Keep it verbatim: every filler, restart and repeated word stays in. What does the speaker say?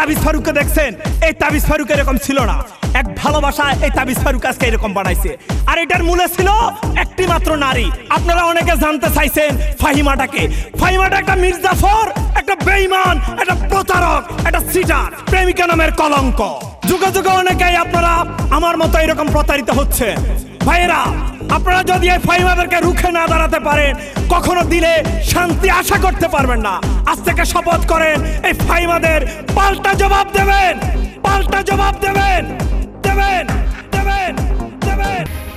তাবিজ ফারুককে দেখছেন, এই তাবিজ ফারুক এরকম ছিল না। এক ভালোবাসায় এই তাবিজ ফারুক আজকে এরকম বানাইছে। আর এটার মূলে ছিল একটি মাত্র নারী। আপনারা অনেকে জানতে চাইছেন ফাহিমাটাকে। ফাহিমাটা একটা মির্জাফর, একটা বেঈমান, একটা প্রতারক, একটা সিটার, প্রেমিকা নামের কলঙ্ক। যুগে যুগে অনেকেই আপনারা আমার মতো এরকম প্রতারিত হচ্ছে। ভাইয়েরা, আপনারা যদি এই ফাহিমাদেরকে রুখে না দাঁড়াতে পারেন, কখনো দিলে শান্তি আশা করতে পারবেন না। আজ থেকে শপথ করেন, এই ফাহিমাদের পাল্টা জবাব দেবেন, পাল্টা জবাব দেবেন দেবেন